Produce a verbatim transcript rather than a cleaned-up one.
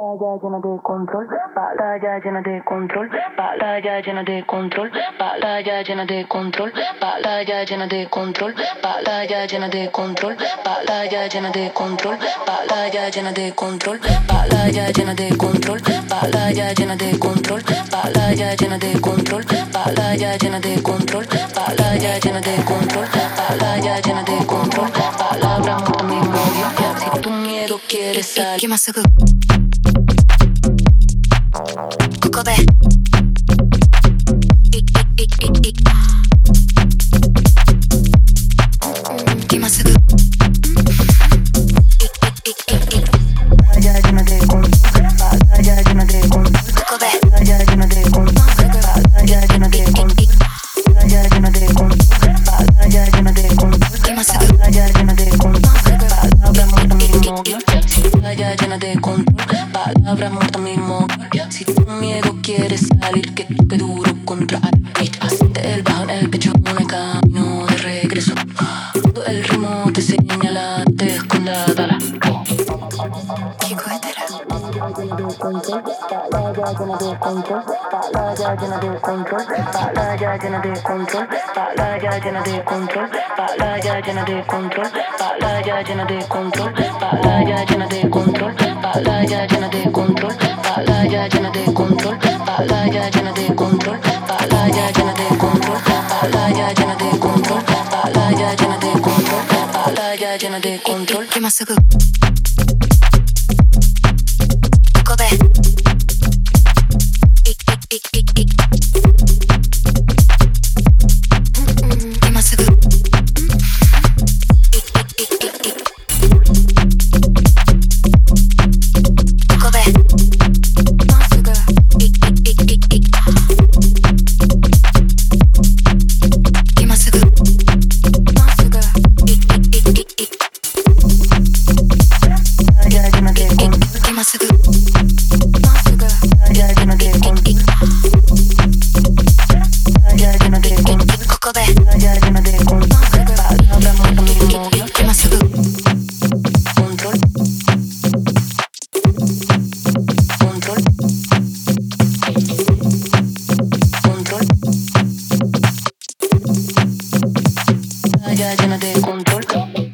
Playa llena de control, playa llena de control, playa llena de control, playa llena de control, playa llena de control, playa llena de control, playa llena de control, playa llena de control, playa llena de control, playa llena de control, playa llena de control, playa llena de control, playa llena de control, playa llena de control, palabra muerta mi memoria. Si tu miedo quieres salir, ¿qué más hago? Coco ve. ¿Qué más hago? playa llena de control, playa llena de control, Coco ve. playa llena de control, playa llena de control, playa llena de control, playa llena de control, ¿Qué más hago? playa llena de control, palabra muerta mi memoria. Playa llena de control, palabra muerta mi memoria. Si tu miedo quieres salir, que toque duro contra el beat. Hacete el bajo en el pecho, en el camino de regreso. Todo el ritmo te señala, te esconda, dala. ¿Qué cohetera? Playa llena de control, playa llena de control, playa llena de control, playa llena de control, playa llena de control, playa llena de control, playa llena de control, playa llena de control, playa llena de control, playa llena de control, playa llena de control, playa llena de control, playa llena de control, playa llena de control, playa llena de control. ¿Qué más hago?